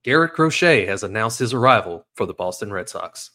Garrett Crochet has announced his arrival for the Boston Red Sox.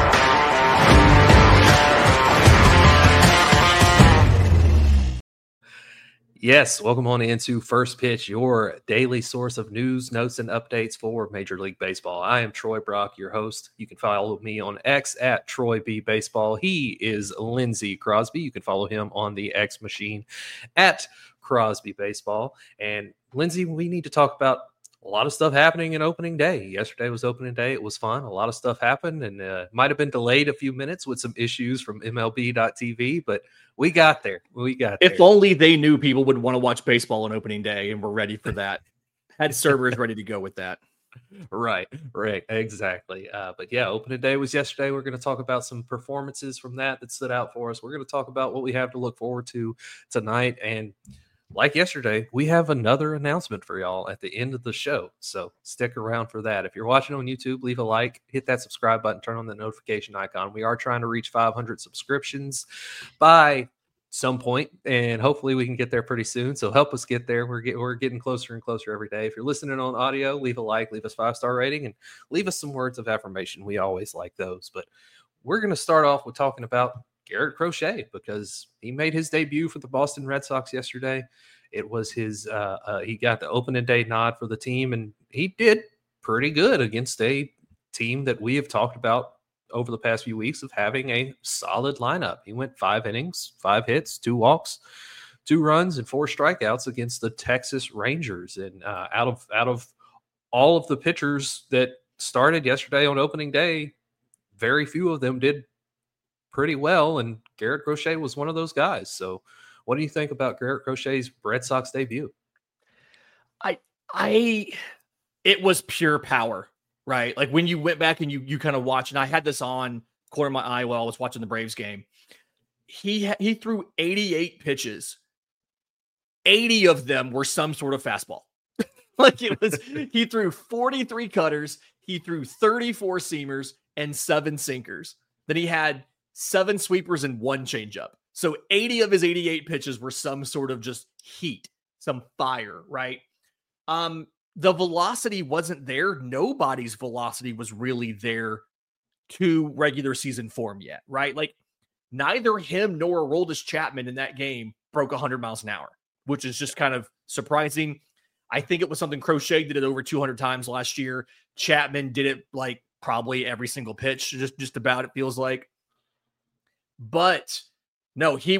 Yes, welcome on into First Pitch, your daily source of news, notes, and updates for Major League Baseball. I am Troy Brock, your host. You can follow me on X at Troy B Baseball. He is Lindsey Crosby. You can follow him on the X machine at Crosby Baseball. And Lindsey, we need to talk about a lot of stuff happening in opening day. Yesterday was opening day. It was fun. A lot of stuff happened, and might have been delayed a few minutes with some issues from MLB.tv, but we got there. If only they knew people would want to watch baseball on opening day and were ready for that. Had servers ready to go with that. Right, exactly. But yeah, opening day was yesterday. We're going to talk about some performances from that stood out for us. We're going to talk about what we have to look forward to tonight, and like yesterday, we have another announcement for y'all at the end of the show. So stick around for that. If you're watching on YouTube, leave a like, hit that subscribe button, turn on the notification icon. We are trying to reach 500 subscriptions by some point, and hopefully we can get there pretty soon. So help us get there. We're getting closer and closer every day. If you're listening on audio, leave a like, leave us 5-star rating, and leave us some words of affirmation. We always like those. But we're going to start off with talking about Garrett Crochet, because he made his debut for the Boston Red Sox yesterday. It was his he got the opening day nod for the team, and he did pretty good against a team that we have talked about over the past few weeks of having a solid lineup. He went 5 innings, 5 hits, 2 walks, 2 runs, and 4 strikeouts against the Texas Rangers. And out of all of the pitchers that started yesterday on opening day, very few of them did pretty well, and Garrett Crochet was one of those guys. So what do you think about Garrett Crochet's Red Sox debut? It was pure power, right? Like when you went back and you kind of watch, and I had this on corner of my eye while I was watching the Braves game. He threw 88 pitches. 80 of them were some sort of fastball. He threw 43 cutters, he threw 34 seamers and 7 sinkers. Then he had 7 sweepers and 1 changeup. So 80 of his 88 pitches were some sort of just heat, some fire, right? The velocity wasn't there. Nobody's velocity was really there to regular season form yet, right? Like neither him nor Aroldis Chapman in that game broke 100 miles an hour, which is just kind of surprising. I think it was something Crochet did it over 200 times last year. Chapman did it like probably every single pitch, just about, it feels like. But no, it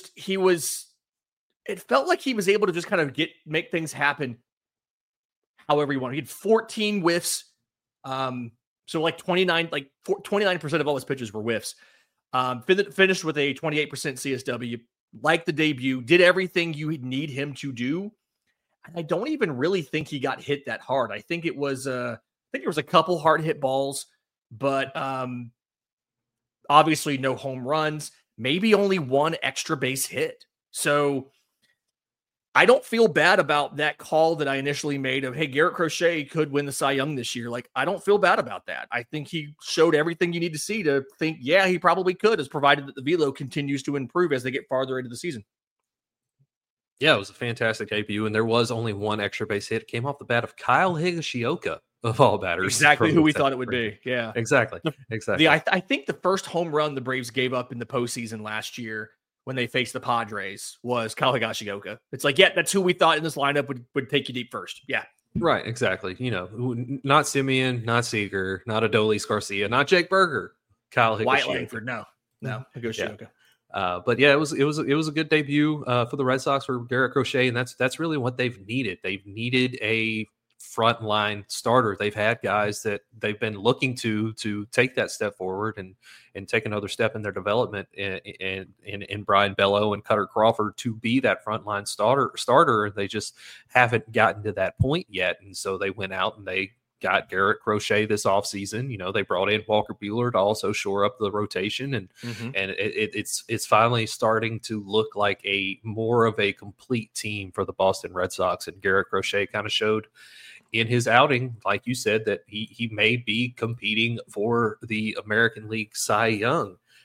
felt like he was able to just kind of make things happen however he wanted. He had 14 whiffs. So like 29% of all his pitches were whiffs. Finished with a 28% CSW, like the debut, did everything you need him to do. And I don't even really think he got hit that hard. I think there was a couple hard hit balls, but obviously no home runs, maybe only 1 extra base hit. So I don't feel bad about that call that I initially made of, hey, Garrett Crochet could win the Cy Young this year. Like, I don't feel bad about that. I think he showed everything you need to see to think, yeah, he probably could, as provided that the velo continues to improve as they get farther into the season. Yeah, it was a fantastic debut, and there was only 1 extra base hit. It came off the bat of Kyle Higashioka, of all batters. Exactly who we thought it would be. Yeah, exactly. I think the first home run the Braves gave up in the postseason last year when they faced the Padres was Kyle Higashioka. It's like, yeah, that's who we thought in this lineup would take you deep first. Yeah. Right, exactly. You know, not Simeon, not Seager, not Adolis Garcia, not Jake Berger, Kyle Higashioka. White Langford, no, Higashioka. Yeah. But yeah, it was a good debut for the Red Sox for Garrett Crochet, and that's really what they've needed. They've needed a frontline starter. They've had guys that they've been looking to take that step forward and take another step in their development in Brian Bello and Cutter Crawford to be that frontline starter. They just haven't gotten to that point yet. And so they went out and they got Garrett Crochet this offseason. You know, they brought in Walker Buehler to also shore up the rotation, and it's finally starting to look like a more of a complete team for the Boston Red Sox. And Garrett Crochet kind of showed in his outing, like you said, that he may be competing for the American League Cy Young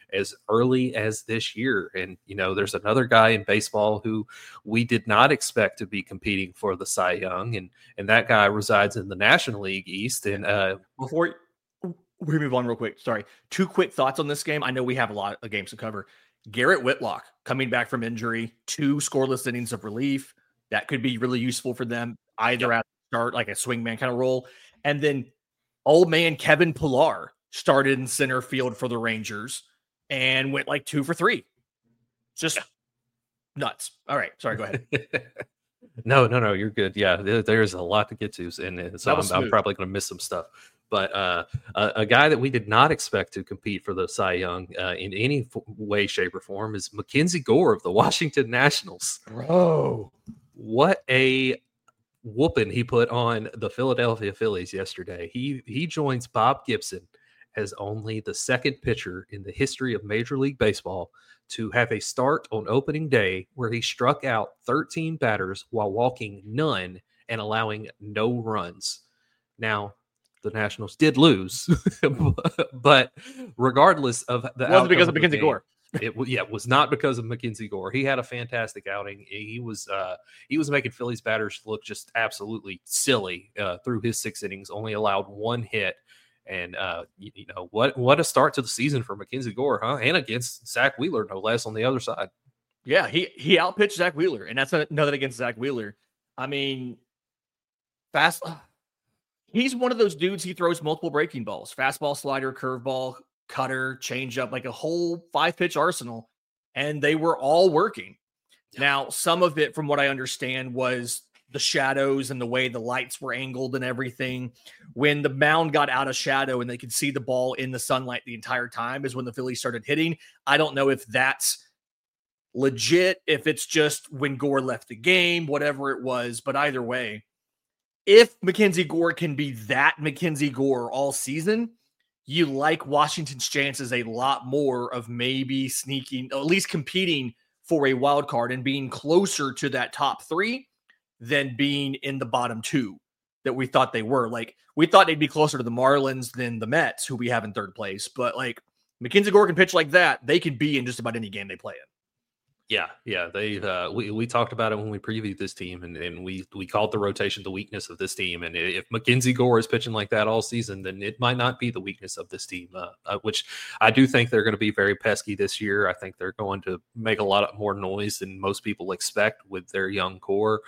as early as this year. And, there's another guy in baseball who we did not expect to be competing for the Cy Young. And that guy resides in the National League East. And before we move on real quick, sorry, 2 quick thoughts on this game. I know we have a lot of games to cover. Garrett Whitlock coming back from injury, 2 scoreless innings of relief. That could be really useful for them, either at the start, like a swingman kind of role. And then old man Kevin Pillar started in center field for the Rangers and went like 2 for 3. Just nuts. All right. Sorry, go ahead. No, you're good. Yeah, there's a lot to get to. And so I'm probably going to miss some stuff. But a guy that we did not expect to compete for the Cy Young in any way, shape, or form is Mackenzie Gore of the Washington Nationals. Bro, what a whooping he put on the Philadelphia Phillies yesterday. He joins Bob Gibson as only the second pitcher in the history of Major League Baseball to have a start on opening day where he struck out 13 batters while walking none and allowing no runs. Now, the Nationals did lose, but regardless of the outcome, wasn't because of Mackenzie Gore. It was not because of Mackenzie Gore. He had a fantastic outing. He was making Phillies batters look just absolutely silly through his 6 innings. Only allowed 1 hit, and what a start to the season for Mackenzie Gore, huh? And against Zach Wheeler, no less, on the other side. Yeah, he outpitched Zach Wheeler, and that's nothing against Zach Wheeler. I mean, he's one of those dudes. He throws multiple breaking balls: fastball, slider, curveball, cutter, changeup, like a whole 5-pitch arsenal, and they were all working. Yeah. Now, some of it, from what I understand, was the shadows and the way the lights were angled and everything. When the mound got out of shadow and they could see the ball in the sunlight the entire time is when the Phillies started hitting. I don't know if that's legit, if it's just when Gore left the game, whatever it was, but either way, if Mackenzie Gore can be that Mackenzie Gore all season, you like Washington's chances a lot more of maybe sneaking, at least competing for a wild card and being closer to that top 3 than being in the bottom 2 that we thought they were. Like, we thought they'd be closer to the Marlins than the Mets, who we have in 3rd place. But like, Mackenzie Gore can pitch like that. They could be in just about any game they play in. Yeah. We talked about it when we previewed this team, and we called the rotation the weakness of this team. And if Mackenzie Gore is pitching like that all season, then it might not be the weakness of this team, which I do think they're going to be very pesky this year. I think they're going to make a lot more noise than most people expect with their young core.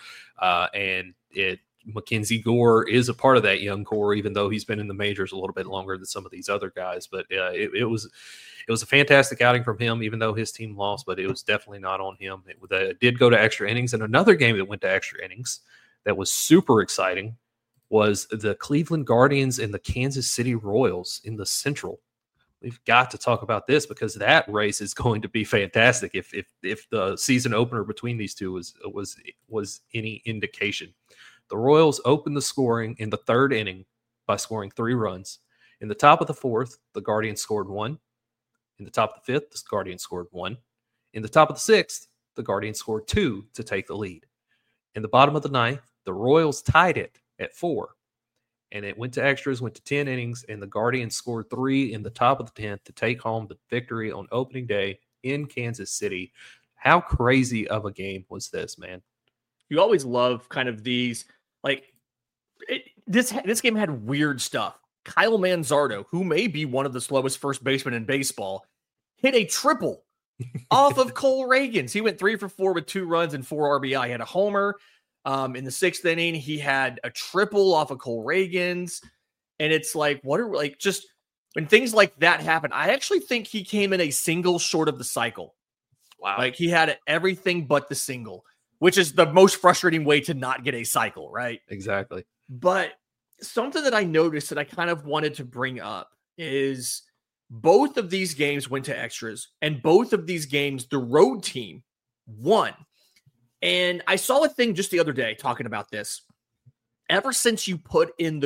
Mackenzie Gore is a part of that young core, even though he's been in the majors a little bit longer than some of these other guys. But it was a fantastic outing from him, even though his team lost, but it was definitely not on him. It did go to extra innings. And another game that went to extra innings that was super exciting was the Cleveland Guardians and the Kansas City Royals in the Central. We've got to talk about this because that race is going to be fantastic if the season opener between these two was any indication. The Royals opened the scoring in the 3rd inning by scoring 3 runs. In the top of the 4th, the Guardians scored 1. In the top of the 5th, the Guardians scored 1. In the top of the 6th, the Guardians scored 2 to take the lead. In the bottom of the 9th, the Royals tied it at 4. And it went to extras, went to 10 innings, and the Guardians scored 3 in the top of the 10th to take home the victory on opening day in Kansas City. How crazy of a game was this, man? You always love kind of these, like, this game had weird stuff. Kyle Manzardo, who may be one of the slowest first basemen in baseball, hit a triple off of Cole Reagans. He went 3 for 4 with 2 runs and 4 RBI. He had a homer. In the 6th inning, he had a triple off of Cole Reagans. And it's like, just when things like that happen, I actually think he came in a single short of the cycle. Wow. Like, he had everything but the single, which is the most frustrating way to not get a cycle, right? Exactly. But something that I noticed that I kind of wanted to bring up is both of these games went to extras, and both of these games, the road team won. And I saw a thing just the other day talking about this. Ever since you put in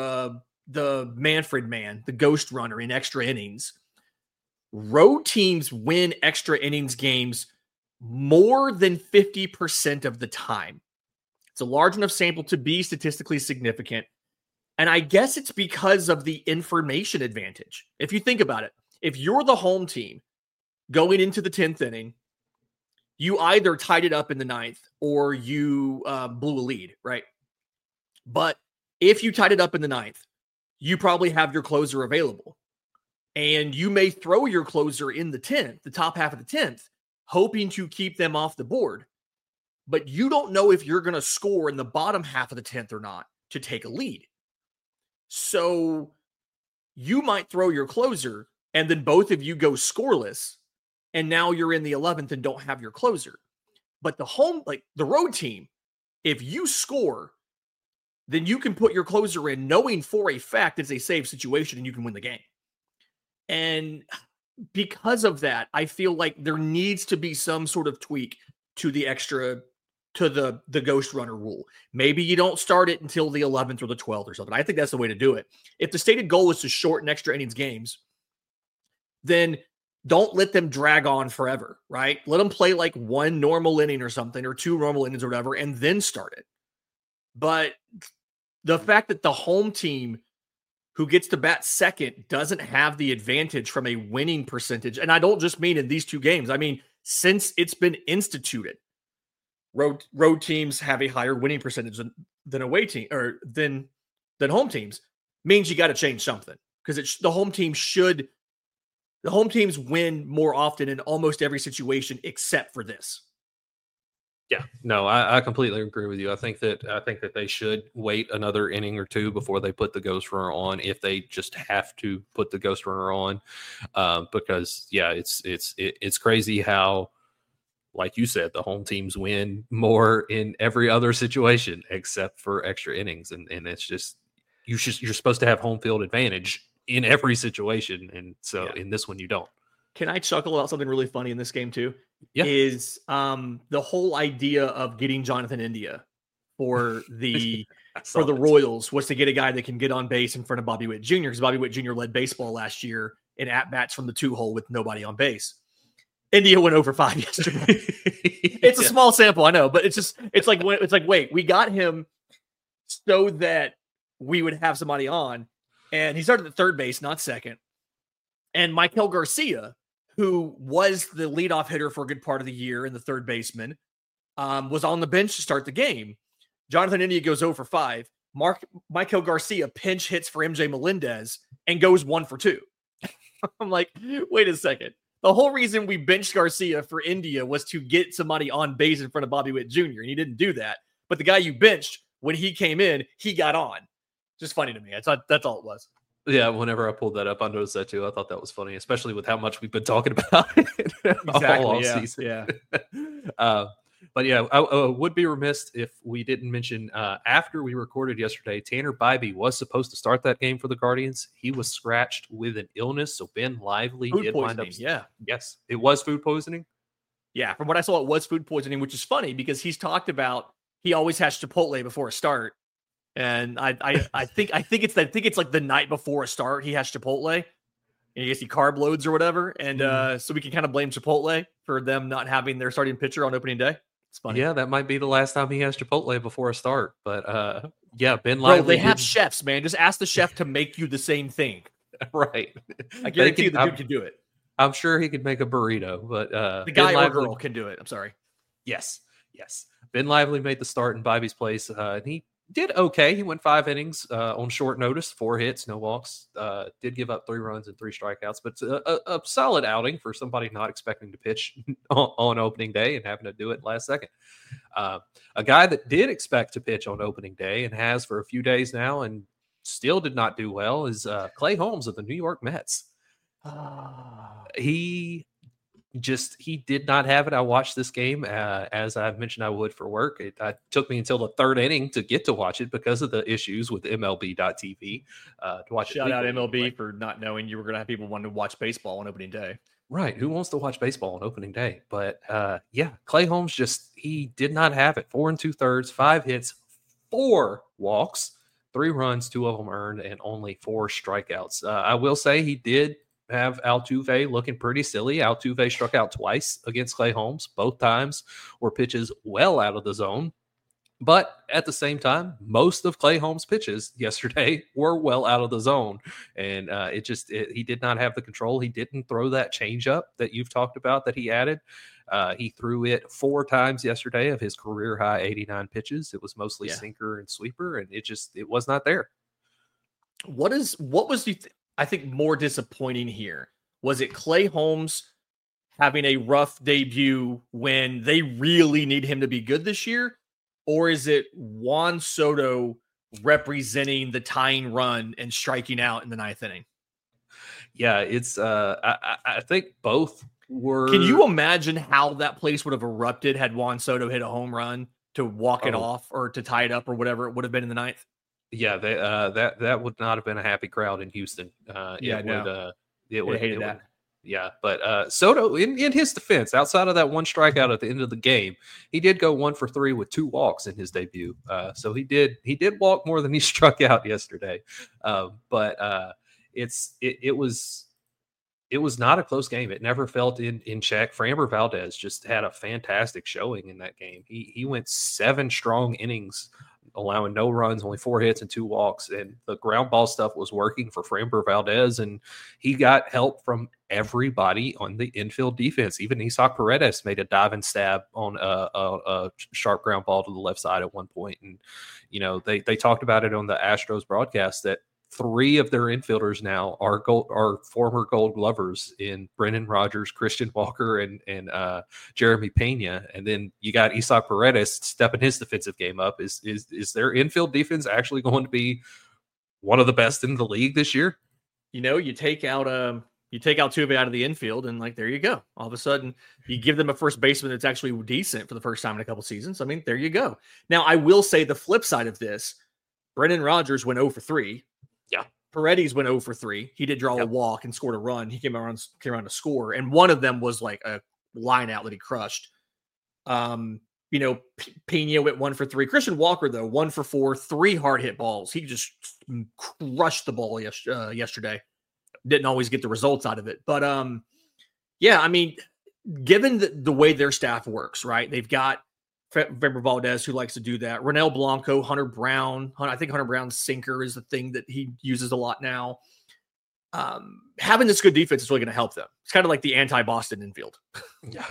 the Manfred man, the ghost runner in extra innings, road teams win extra innings games more than 50% of the time. It's a large enough sample to be statistically significant. And I guess it's because of the information advantage. If you think about it, if you're the home team, going into the 10th inning, you either tied it up in the 9th or you blew a lead, right? But if you tied it up in the 9th, you probably have your closer available. And you may throw your closer in the 10th, the top half of the 10th, hoping to keep them off the board. But you don't know if you're going to score in the bottom half of the 10th or not to take a lead. So you might throw your closer and then both of you go scoreless. And now you're in the 11th and don't have your closer. But the road team, if you score, then you can put your closer in knowing for a fact it's a safe situation and you can win the game. And because of that, I feel like there needs to be some sort of tweak to the ghost runner rule. Maybe you don't start it until the 11th or the 12th or something. I think that's the way to do it. If the stated goal is to shorten extra innings games, then don't let them drag on forever, right? Let them play like one normal inning or something, or two normal innings or whatever, and then start it. But the fact that the home team who gets to bat second doesn't have the advantage from a winning percentage, and I don't just mean in these two games. I mean, since it's been instituted, road teams have a higher winning percentage than away team or than home teams, means you got to change something, because the home teams win more often in almost every situation except for this. Yeah, no, I completely agree with you. I think that they should wait another inning or two before they put the ghost runner on, if they just have to put the ghost runner on, because it's crazy how, like you said, the home teams win more in every other situation except for extra innings, and it's just you're supposed to have home field advantage in every situation, and so in this one you don't. Can I chuckle about something really funny in this game too? Yeah. Is the whole idea of getting Jonathan India for the Royals was to get a guy that can get on base in front of Bobby Witt Jr., because Bobby Witt Jr. led baseball last year in at-bats from the 2-hole with nobody on base. India went over 5 yesterday. It's a small sample, I know, but it's like, wait, we got him so that we would have somebody on. And he started at third base, not second. And Michael Garcia, who was the leadoff hitter for a good part of the year and the third baseman, was on the bench to start the game. Jonathan India goes 0 for 5. Michael Garcia pinch hits for MJ Melendez and goes 1 for 2. I'm like, wait a second. The whole reason we benched Garcia for India was to get somebody on base in front of Bobby Witt Jr., and he didn't do that. But the guy you benched, when he came in, he got on. Just funny to me. That's all it was. Yeah, whenever I pulled that up, I noticed that too. I thought that was funny, especially with how much we've been talking about it all season. Yeah. But yeah, I would be remiss if we didn't mention, after we recorded yesterday, Tanner Bybee was supposed to start that game for the Guardians. He was scratched with an illness, so Ben Lively did wind up. Yeah. Yes, it was food poisoning. Yeah, from what I saw, it was food poisoning, which is funny because he's talked about he always has Chipotle before a start. And I think it's like the night before a start he has Chipotle, and I guess he carb loads or whatever, and so we can kind of blame Chipotle for them not having their starting pitcher on opening day. It's funny. Yeah, that might be the last time he has Chipotle before a start. But yeah, Ben Lively. Bro, they have chefs, man. Just ask the chef to make you the same thing. Right. I guarantee you the dude can do it. I'm sure he could make a burrito, but the guy or girl can do it. I'm sorry. Yes. Ben Lively made the start in Bobby's place, and he did okay. He went 5 innings on short notice, 4 hits, no walks. Did give up 3 runs and 3 strikeouts, but a solid outing for somebody not expecting to pitch on opening day and having to do it last second. A guy that did expect to pitch on opening day and has for a few days now and still did not do well is Clay Holmes of the New York Mets. He did not have it. I watched this game as I mentioned I would for work. It took me until the 3rd inning to get to watch it because of the issues with MLB.tv. To watch Shout out MLB for not knowing you were going to have people wanting to watch baseball on opening day. Right. Who wants to watch baseball on opening day? But yeah, Clay Holmes he did not have it. 4 2/3, 5 hits, 4 walks, 3 runs, 2 of them earned, and only 4 strikeouts. I will say he did have Altuve looking pretty silly. Altuve struck out twice against Clay Holmes. Both times were pitches well out of the zone. But at the same time, most of Clay Holmes' pitches yesterday were well out of the zone, and he did not have the control. He didn't throw that changeup that you've talked about that he added. He threw it 4 times yesterday of his career high 89 pitches. It was mostly sinker and sweeper, and it was not there. What was I think more disappointing here? Was it Clay Holmes having a rough debut when they really need him to be good this year? Or is it Juan Soto representing the tying run and striking out in the 9th inning? Yeah, it's I think both were. Can you imagine how that place would have erupted had Juan Soto hit a home run to walk it off or to tie it up or whatever it would have been in the 9th? Yeah, that would not have been a happy crowd in Houston. It would hated that. Yeah, but Soto, in his defense, outside of that one strikeout at the end of the game, he did go 1 for 3 with 2 walks in his debut. So he did walk more than he struck out yesterday. But it was not a close game. It never felt in check. Framber Valdez just had a fantastic showing in that game. He went 7 strong innings, allowing no runs, only 4 hits and 2 walks. And the ground ball stuff was working for Framber Valdez, and he got help from everybody on the infield defense. Even Isaac Paredes made a diving stab on a sharp ground ball to the left side at one point. And, they talked about it on the Astros broadcast that 3 of their infielders now are former Gold Glovers in Brendan Rodgers, Christian Walker, and Jeremy Pena. And then you got Isaac Paredes stepping his defensive game up. Is their infield defense actually going to be one of the best in the league this year? You take out Tuve out of the infield, and there you go. All of a sudden, you give them a first baseman that's actually decent for the first time in a couple seasons. I mean, there you go. Now, I will say the flip side of this: Brendan Rodgers went 0 for 3. Yeah. Paredes went 0 for 3. He did draw a walk and scored a run. He came around to score, and one of them was like a line out that he crushed. Pena went 1 for 3. Christian Walker, though, 1 for 4, 3 hard hit balls. He just crushed the ball yesterday. Didn't always get the results out of it. But, I mean, given the way their staff works, right? They've got Framber Valdez, who likes to do that. Ronel Blanco, Hunter Brown. I think Hunter Brown's sinker is the thing that he uses a lot now. Having this good defense is really going to help them. It's kind of like the anti-Boston infield. Yeah.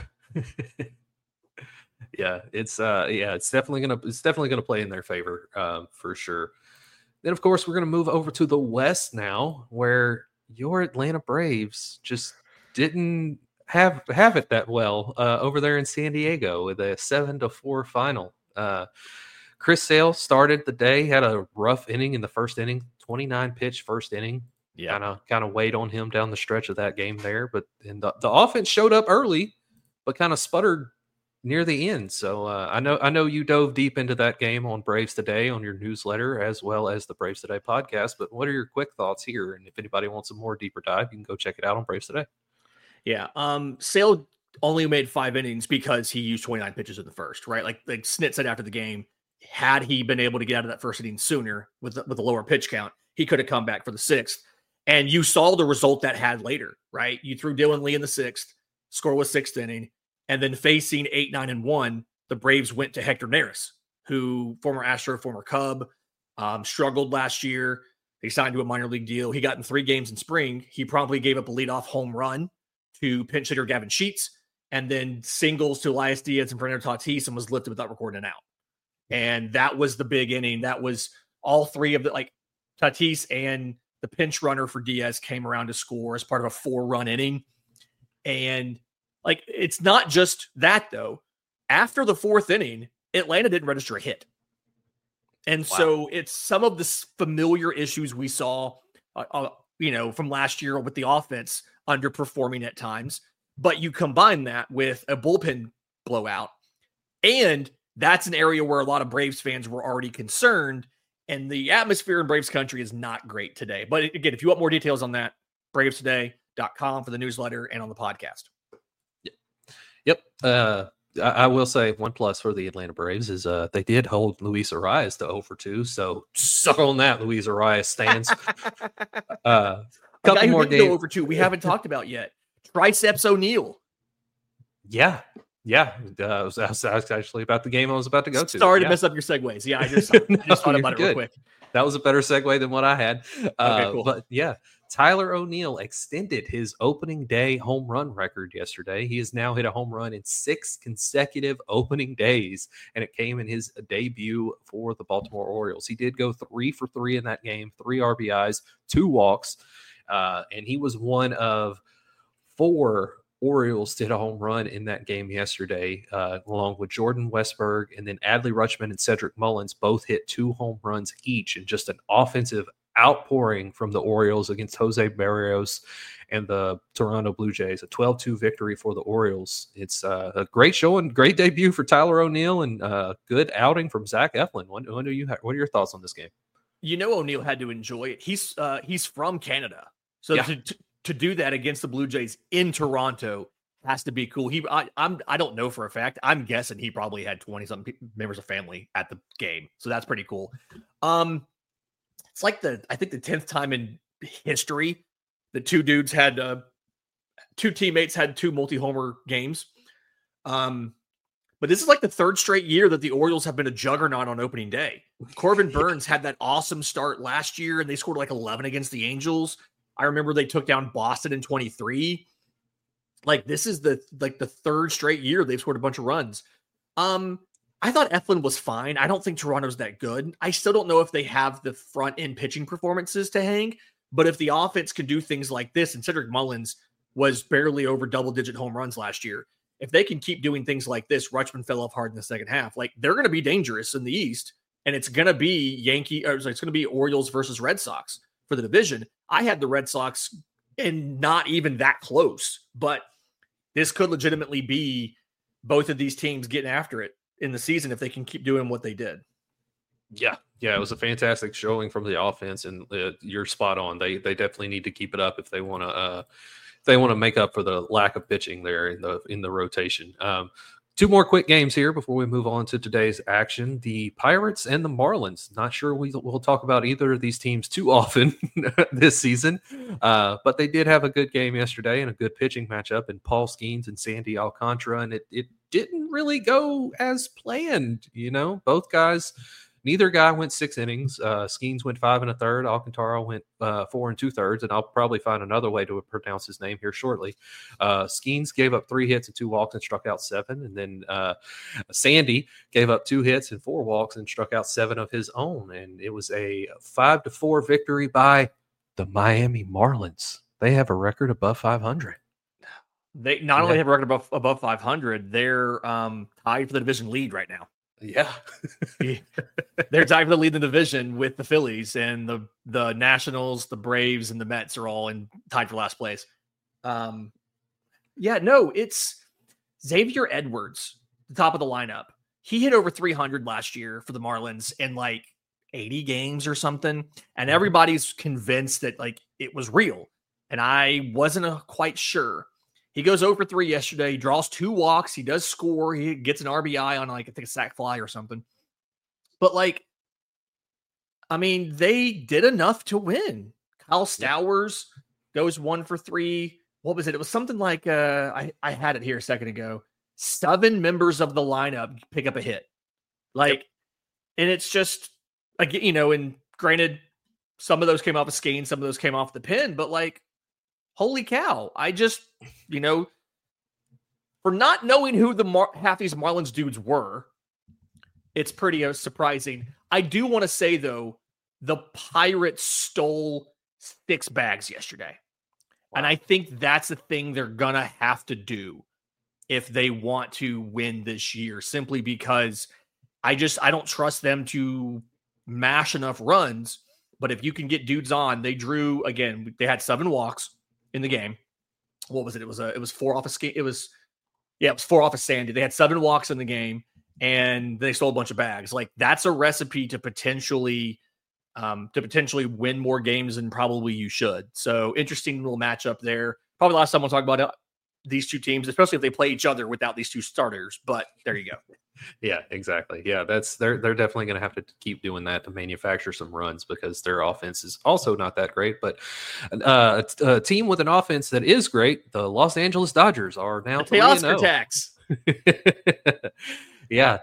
Yeah, it's definitely gonna play in their favor for sure. Then of course we're gonna move over to the West now, where your Atlanta Braves just didn't have it that well over there in San Diego with a 7-4 final. Chris Sale started the day, had a rough inning in the first inning, 29 pitch first inning. Yeah, kind of weighed on him down the stretch of that game there. But the offense showed up early, but kind of sputtered near the end. So I know you dove deep into that game on Braves Today on your newsletter as well as the Braves Today podcast. But what are your quick thoughts here? And if anybody wants a more deeper dive, you can go check it out on Braves Today. Yeah. Sale only made 5 innings because he used 29 pitches in the first, right? Like Snit said after the game, had he been able to get out of that first inning sooner with a lower pitch count, he could have come back for the 6th. And you saw the result that had later, right? You threw Dylan Lee in the 6th, score was 6th inning. And then facing 8, 9, and 1, the Braves went to Hector Neris, who former Astro, former Cub, struggled last year. They signed to a minor league deal. He got in 3 games in spring. He promptly gave up a leadoff home run to pinch hitter Gavin Sheets, and then singles to Elias Diaz and Fernando Tatis, and was lifted without recording an out. And that was the big inning. That was all 3 of the Tatis and the pinch runner for Diaz came around to score as part of a 4-run inning. And it's not just that, though. After the 4th inning, Atlanta didn't register a hit. And so it's some of the familiar issues we saw, from last year with the offense underperforming at times. But you combine that with a bullpen blowout, and that's an area where a lot of Braves fans were already concerned, and the atmosphere in Braves country is not great today. But again, if you want more details on that, bravestoday.com for the newsletter and on the podcast. Yep. I will say one plus for the Atlanta Braves is they did hold Luis Arias to 0 for 2. So suck on that, Luis Arias stands. Couple more games. Over 2 we haven't talked about yet. Triceps O'Neal. Yeah. Yeah, I was actually about the game I was about to go to. Sorry to mess up your segues. Yeah, I just thought about it real quick. That was a better segue than what I had. Okay, cool. But yeah, Tyler O'Neill extended his opening day home run record yesterday. He has now hit a home run in 6 consecutive opening days, and it came in his debut for the Baltimore Orioles. He did go 3 for 3 in that game, 3 RBIs, 2 walks, and he was one of 4 Orioles did a home run in that game yesterday, along with Jordan Westberg, and then Adley Rutschman and Cedric Mullins both hit 2 home runs each, and just an offensive outpouring from the Orioles against Jose Barrios and the Toronto Blue Jays. A 12-2 victory for the Orioles. It's a great showing, great debut for Tyler O'Neill, and good outing from Zach Eflin. What are your thoughts on this game? O'Neill had to enjoy it. He's from Canada, so yeah. To do that against the Blue Jays in Toronto has to be cool. I don't know for a fact. I'm guessing he probably had 20-something members of family at the game, so that's pretty cool. It's like I think the 10th time in history the two teammates had 2 multi-homer games. But this is like the 3rd straight year that the Orioles have been a juggernaut on opening day. Corbin Burns had that awesome start last year, and they scored like 11 against the Angels. I remember they took down Boston in 23. Like, this is the 3rd straight year they've scored a bunch of runs. I thought Eflin was fine. I don't think Toronto's that good. I still don't know if they have the front end pitching performances to hang, but if the offense can do things like this, and Cedric Mullins was barely over double-digit home runs last year, if they can keep doing things like this, Rutschman fell off hard in the second half. Like, they're going to be dangerous in the East, and it's going to be it's going to be Orioles versus Red Sox for the division. I had the Red Sox and not even that close, but this could legitimately be both of these teams getting after it in the season if they can keep doing what they did. Yeah, it was a fantastic showing from the offense, and you're spot on. They definitely need to keep it up if they want to make up for the lack of pitching there in the rotation. 2 more quick games here before we move on to today's action. The Pirates and the Marlins. Not sure we'll talk about either of these teams too often this season, but they did have a good game yesterday and a good pitching matchup in Paul Skeens and Sandy Alcantara, and it didn't really go as planned. Both guys, neither guy went 6 innings. Skeens went 5 1/3. Alcantara went 4 2/3, and I'll probably find another way to pronounce his name here shortly. Skeens gave up 3 hits and 2 walks and struck out 7, and then Sandy gave up 2 hits and 4 walks and struck out 7 of his own, and it was a 5-4 victory by the Miami Marlins. They have a record above 500. They not only have a record above 500, they're tied for the division lead right now. Yeah. They're tied for the lead in the division with the Phillies, and the Nationals, the Braves, and the Mets are all tied for last place. It's Xavier Edwards, the top of the lineup. He hit over 300 last year for the Marlins in like 80 games or something, and everybody's convinced that like it was real, and I wasn't quite sure. He goes over 3 yesterday. He draws 2 walks. He does score. He gets an RBI on like, I think, a sac fly or something. But they did enough to win. Kyle Stowers goes 1 for 3. What was it? It was something like, I had it here a second ago. 7 members of the lineup pick up a hit. And it's just, again, and granted, some of those came off a Skeens, some of those came off the pin, but holy cow. I just, for not knowing who half these Marlins dudes were, it's pretty surprising. I do want to say, though, the Pirates stole 6 bags yesterday. Wow. And I think that's the thing they're going to have to do if they want to win this year, simply because I don't trust them to mash enough runs. But if you can get dudes on, they had 7 walks in the game. What was it? It was 4 off a skate. It was 4 off a Sandy. They had 7 walks in the game, and they stole a bunch of bags. That's a recipe to potentially win more games than probably you should. So interesting little matchup there. Probably last time we'll talk about these 2 teams, especially if they play each other without these 2 starters. But there you go. Yeah, exactly. Yeah, they're definitely going to have to keep doing that to manufacture some runs, because their offense is also not that great. But a team with an offense that is great, the Los Angeles Dodgers, are now the Oscar tax. Yeah,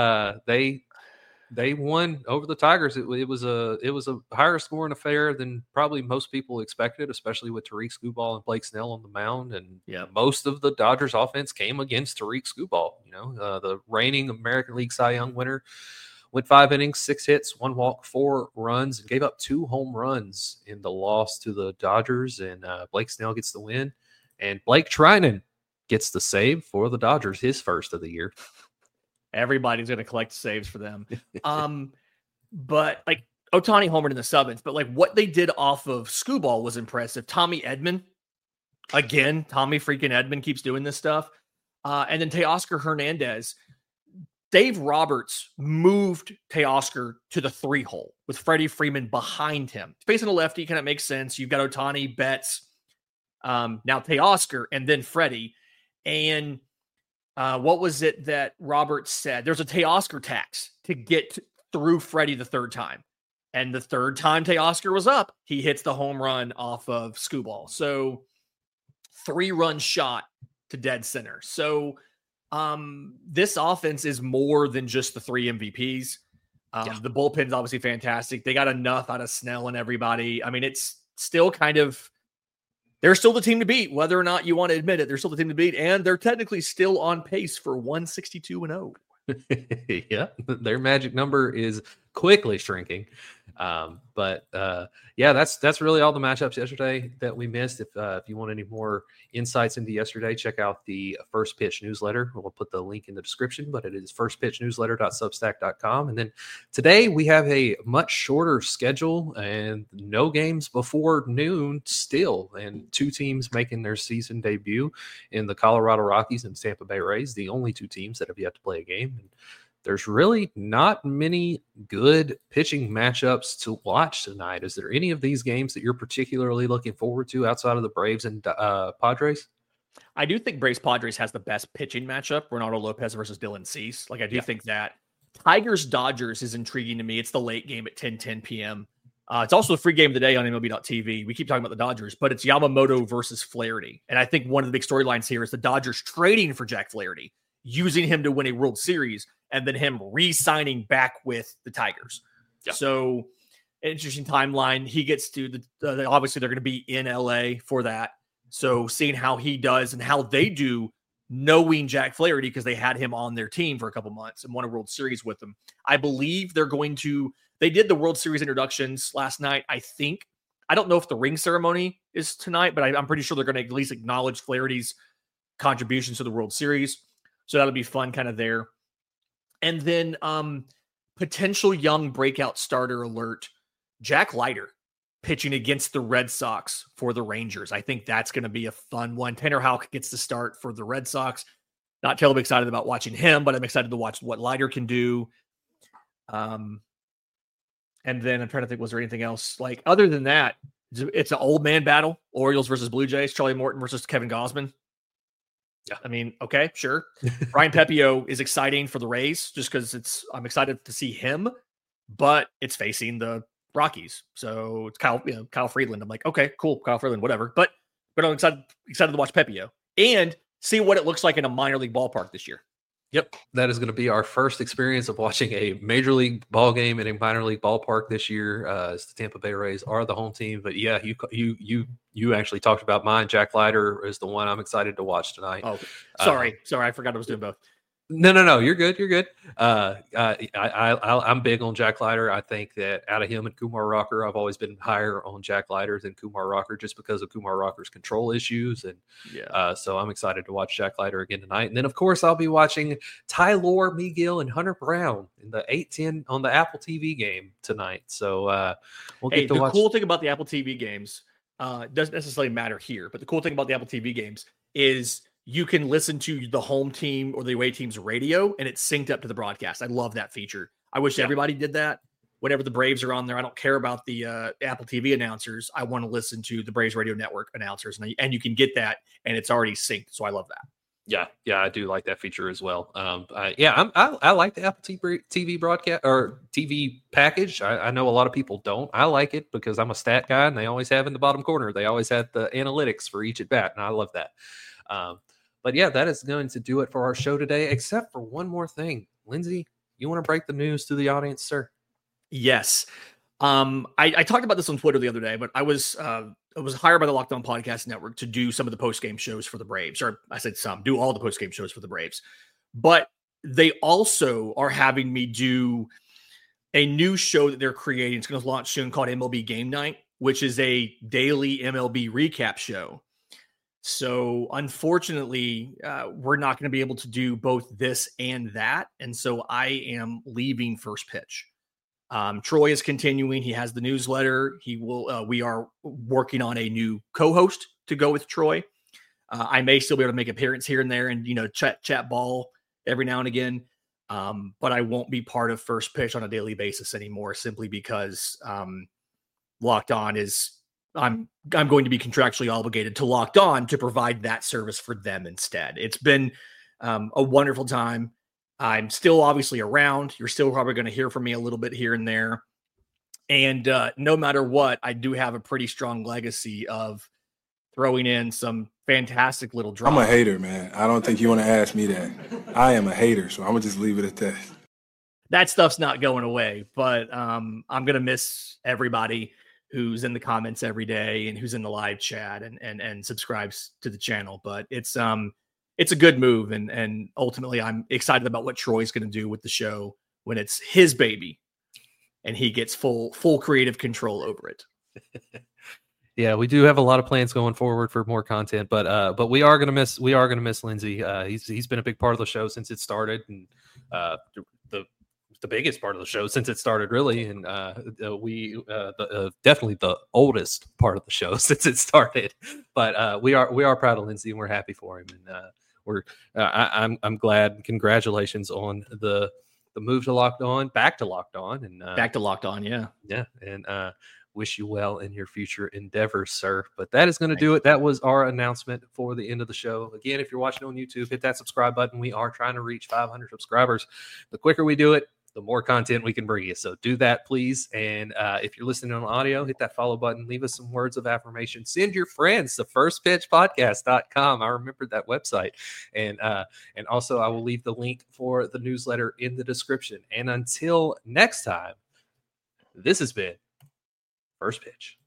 they won over the Tigers. It was a higher scoring affair than probably most people expected, especially with Tariq Skubal and Blake Snell on the mound. And most of the Dodgers offense came against Tariq Skubal. The reigning American League Cy Young winner, went 5 innings, 6 hits, 1 walk, 4 runs, and gave up 2 home runs in the loss to the Dodgers. And Blake Snell gets the win, and Blake Trinan gets the save for the Dodgers, his first of the year. Everybody's going to collect saves for them. But like Ohtani homered in the 7th, but like what they did off of Skubal was impressive. Tommy Edman, again, Tommy freaking Edman keeps doing this stuff. And then Teoscar Hernandez. Dave Roberts moved Teoscar to the 3-hole with Freddie Freeman behind him. Facing a lefty kind of makes sense. You've got Ohtani, Betts, now Teoscar, and then Freddie. And what was it that Roberts said? There's a Teoscar tax to get through Freddie the 3rd time. And the 3rd time Teoscar was up, he hits the home run off of Skubal. So 3-run shot to dead center. So this offense is more than just the 3 MVPs. The bullpen's obviously fantastic. They got enough out of Snell and everybody. I mean, it's still kind of, they're still the team to beat, whether or not you want to admit it. They're still the team to beat, and they're technically still on pace for 162-0. Yeah, their magic number is quickly shrinking. But that's really all the matchups yesterday that we missed. If you want any more insights into yesterday, check out the First Pitch newsletter. We'll put the link in the description, but it is firstpitchnewsletter.substack.com. And then today we have a much shorter schedule and no games before noon still, and 2 teams making their season debut in the Colorado Rockies and Tampa Bay Rays, the only 2 teams that have yet to play a game. And there's really not many good pitching matchups to watch tonight. Is there any of these games that you're particularly looking forward to outside of the Braves and Padres? I do think Braves Padres has the best pitching matchup. Renato Lopez versus Dylan Cease. Like I do think that. Tigers Dodgers is intriguing to me. It's the late game at 10 p.m. It's also a free game of the day on MLB.tv. We keep talking about the Dodgers, but it's Yamamoto versus Flaherty. And I think one of the big storylines here is the Dodgers trading for Jack Flaherty, using him to win a World Series, and then him re-signing back with the Tigers. Yeah. So, interesting timeline. He gets to obviously they're going to be in LA for that. So, seeing how he does and how they do, knowing Jack Flaherty, because they had him on their team for a couple months and won a World Series with them. I believe they did the World Series introductions last night, I think. I don't know if the ring ceremony is tonight, but I'm pretty sure they're going to at least acknowledge Flaherty's contributions to the World Series. So that'll be fun kind of there. And then potential young breakout starter alert, Jack Leiter pitching against the Red Sox for the Rangers. I think that's going to be a fun one. Tanner Houck gets the start for the Red Sox. Not terribly excited about watching him, but I'm excited to watch what Leiter can do. And then I'm trying to think, was there anything else? Like, other than that, it's an old man battle. Orioles versus Blue Jays, Charlie Morton versus Kevin Gausman. Yeah, I mean, okay, sure. Ryan Pepiot is exciting for the Rays just because I'm excited to see him, but it's facing the Rockies. So it's Kyle Freeland. I'm like, okay, cool, Kyle Freeland, whatever. But I'm excited to watch Pepiot and see what it looks like in a minor league ballpark this year. Yep, that is going to be our first experience of watching a major league ball game in a minor league ballpark this year. As the Tampa Bay Rays are the home team, but yeah, you actually talked about mine. Jack Leiter is the one I'm excited to watch tonight. Oh, sorry, I forgot I was doing both. No, you're good. You're good. I'm big on Jack Leiter. I think that out of him and Kumar Rocker, I've always been higher on Jack Leiter than Kumar Rocker just because of Kumar Rocker's control issues. And so I'm excited to watch Jack Leiter again tonight. And then, of course, I'll be watching Tylor Megill and Hunter Brown in the 8-10 on the Apple TV game tonight. So we'll get to watch. The cool thing about the Apple TV games doesn't necessarily matter here, but the cool thing about the Apple TV games is you can listen to the home team or the away team's radio, and it's synced up to the broadcast. I love that feature. I wish everybody did that. Whenever the Braves are on there, I don't care about the Apple TV announcers. I want to listen to the Braves Radio Network announcers, and you can get that, and it's already synced. So I love that. Yeah, I do like that feature as well. I like the Apple TV broadcast or TV package. I know a lot of people don't. I like it because I'm a stat guy, and they always have in the bottom corner. They always have the analytics for each at bat, and I love that. But yeah, that is going to do it for our show today, except for one more thing. Lindsay, you want to break the news to the audience, sir? Yes. I talked about this on Twitter the other day, but I was hired by the Locked On Podcast Network to do some of the post-game shows for the Braves, or I said do all the post-game shows for the Braves. But they also are having me do a new show that they're creating. It's going to launch soon called MLB Game Night, which is a daily MLB recap show. So unfortunately, we're not going to be able to do both this and that. And so I am leaving First Pitch. Troy is continuing. He has the newsletter. He will. We are working on a new co-host to go with Troy. I may still be able to make an appearance here and there, and chat ball every now and again. But I won't be part of First Pitch on a daily basis anymore, simply because Locked On is. I'm going to be contractually obligated to Locked On to provide that service for them instead. It's been a wonderful time. I'm still obviously around. You're still probably going to hear from me a little bit here and there. And no matter what, I do have a pretty strong legacy of throwing in some fantastic little drama. I'm a hater, man. I don't think you want to ask me that. I am a hater, so I'm going to just leave it at that. That stuff's not going away, but I'm going to miss everybody who's in the comments every day and who's in the live chat and subscribes to the channel. But it's a good move. And ultimately I'm excited about what Troy's going to do with the show when it's his baby and he gets full creative control over it. Yeah, we do have a lot of plans going forward for more content, but we are going to miss Lindsay. He's been a big part of the show since it started, and the biggest part of the show since it started, really, and definitely the oldest part of the show since it started. But we are proud of Lindsay, and we're happy for him, and I'm glad. Congratulations on the move to Locked On, back to Locked On, and back to Locked On, yeah, and wish you well in your future endeavors, sir. But that is going to do it. That was our announcement for the end of the show. Again, if you're watching on YouTube, hit that subscribe button. We are trying to reach 500 subscribers. The quicker we do it, the more content we can bring you. So do that, please. And if you're listening on audio, hit that follow button. Leave us some words of affirmation. Send your friends to firstpitchpodcast.com. I remembered that website. And also, I will leave the link for the newsletter in the description. And until next time, this has been First Pitch.